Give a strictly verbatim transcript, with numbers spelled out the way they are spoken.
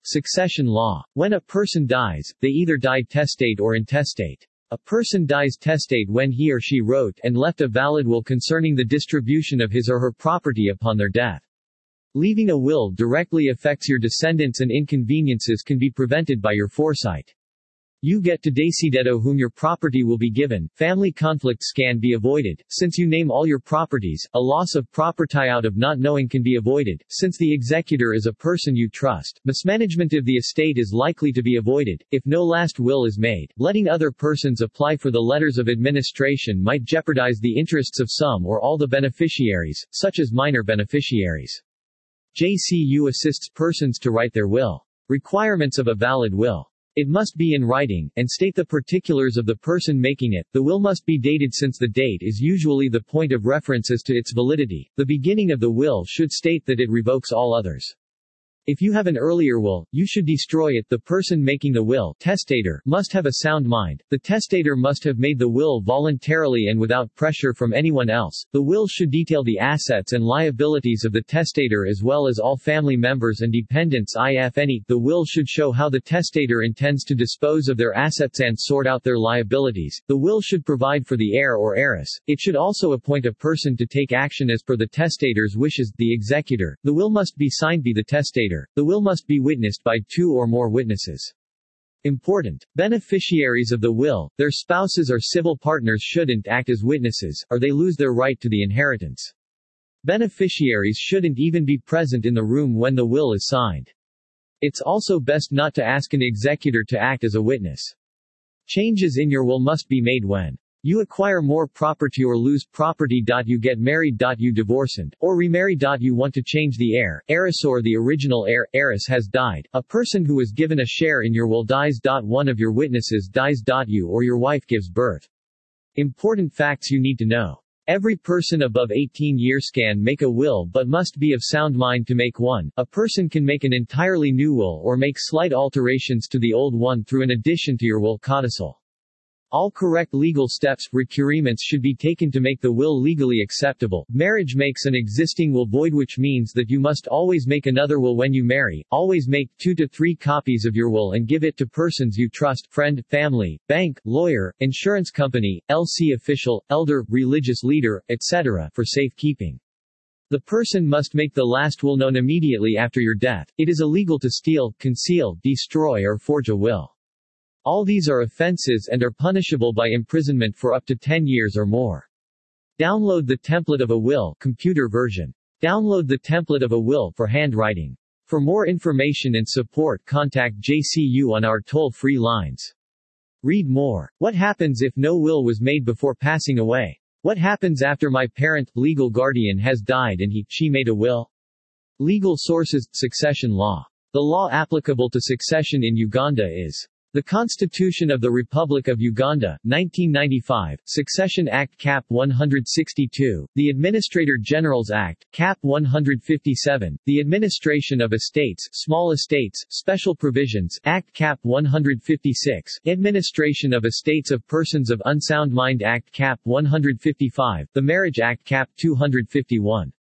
Succession law. When a person dies, they either die testate or intestate. A person dies testate when he or she wrote and left a valid will concerning the distribution of his or her property upon their death. Leaving a will directly affects your descendants and inconveniences can be prevented by your foresight. You get to decide whom your property will be given. Family conflicts can be avoided, since you name all your properties. A loss of property out of not knowing can be avoided, since the executor is a person you trust. Mismanagement of the estate is likely to be avoided, if no last will is made. Letting other persons apply for the letters of administration might jeopardize the interests of some or all the beneficiaries, such as minor beneficiaries. J C U assists persons to write their will. Requirements of a valid will. It must be in writing, and state the particulars of the person making it. The will must be dated since the date is usually the point of reference as to its validity. The beginning of the will should state that it revokes all others. If you have an earlier will, you should destroy it. The person making the will, testator, must have a sound mind. The testator must have made the will voluntarily and without pressure from anyone else. The will should detail the assets and liabilities of the testator as well as all family members and dependents if any. The will should show how the testator intends to dispose of their assets and sort out their liabilities. The will should provide for the heir or heiress. It should also appoint a person to take action as per the testator's wishes, the executor. The will must be signed by the testator. The will must be witnessed by two or more witnesses. Important. Beneficiaries of the will, their spouses or civil partners shouldn't act as witnesses, or they lose their right to the inheritance. Beneficiaries shouldn't even be present in the room when the will is signed. It's also best not to ask an executor to act as a witness. Changes in your will must be made when you acquire more property or lose property. You get married. You divorce and, or remarry. You want to change the heir, heiress or the original heir, heiress has died. A person who is given a share in your will dies. One of your witnesses dies. You or your wife gives birth. Important facts you need to know. Every person above eighteen years can make a will but must be of sound mind to make one. A person can make an entirely new will or make slight alterations to the old one through an addition to your will codicil. All correct legal steps, requirements should be taken to make the will legally acceptable. Marriage makes an existing will void, which means that you must always make another will when you marry. Always make two to three copies of your will and give it to persons you trust, friend, family, bank, lawyer, insurance company, L C official, elder, religious leader, et cetera for safekeeping. The person must make the last will known immediately after your death. It is illegal to steal, conceal, destroy or forge a will. All these are offenses and are punishable by imprisonment for up to ten years or more. Download the template of a will, computer version. Download the template of a will for handwriting. For more information and support, contact J C U on our toll-free lines. Read more. What happens if no will was made before passing away? What happens after my parent, legal guardian has died and he, she made a will? Legal sources, succession law. The law applicable to succession in Uganda is the Constitution of the Republic of Uganda, nineteen ninety-five, Succession Act Cap one sixty-two, the Administrator General's Act, Cap one fifty-seven, the Administration of Estates, Small Estates, Special Provisions, Act Cap one fifty-six, Administration of Estates of Persons of Unsound Mind Act Cap one fifty-five, the Marriage Act Cap two fifty-one.